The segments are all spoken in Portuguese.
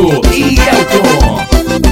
Netinho e Elton.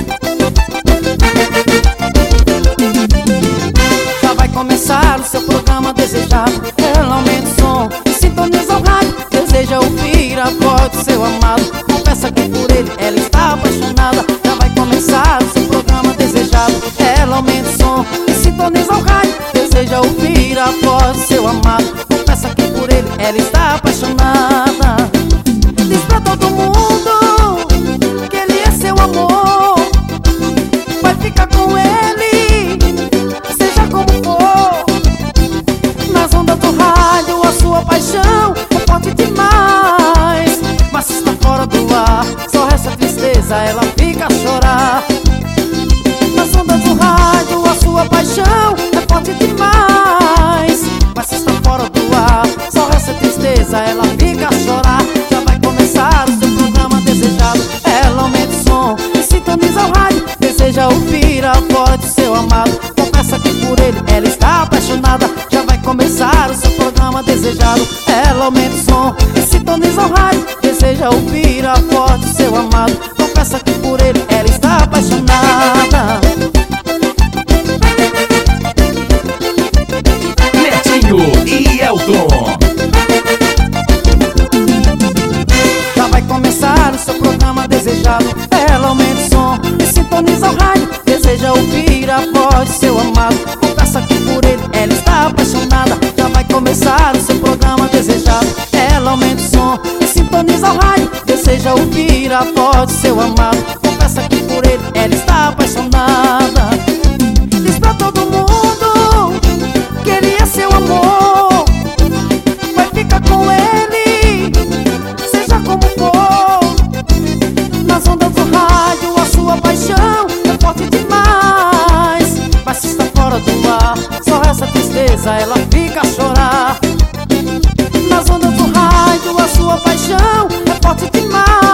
Já vai começar o seu programa desejado. Ela aumenta o som e sintoniza o rádio. Deseja ouvir a voz do seu amado. Confessa que por ele ela está apaixonada. Já vai começar o seu programa desejado. Ela aumenta o som e sintoniza o rádio. Deseja ouvir a voz do seu amado. Confessa que por ele ela está apaixonada. Diz pra todo mundo que ele é seu amor. Vai ficar com ele, seja como for. Nas ondas do rádio a sua paixão é forte demais. Mas se está fora do ar, só resta tristeza, ela fica a chorar. Nas ondas do rádio a sua paixão é forte demais. Mas se está fora do ar, só resta tristeza, ela fica a chorar. Já vai começar o seu programa desejado. Ela aumenta o som e sintoniza o rádio. Deseja ouvir a voz do seu amado. Confessa que por ele ela está apaixonada. Já vai começar o seu programa desejado. Ela aumenta o som e sintoniza o rádio. Deseja ouvir a voz do seu amado. Confessa que por ele ela está apaixonada. Netinho e Elton. Já vai começar o seu programa desejado. Ela aumenta o som e sintoniza o rádio. Deseja ouvir a voz do seu amado. Confessa que por ele ela está apaixonada. Já vai começar o seu programa desejado. Ela aumenta o som e sintoniza o rádio. Deseja ouvir a voz do seu amado. Confessa que por ele ela está apaixonada. Diz pra todo mundo que ele é seu amor. Vai ficar com ele, seja como for. Nas ondas do rádio a sua paixão é forte demais. Mas se está fora do ar, só resta tristeza, ela fica a chorar. Nas ondas do rádio a sua paixão é forte demais.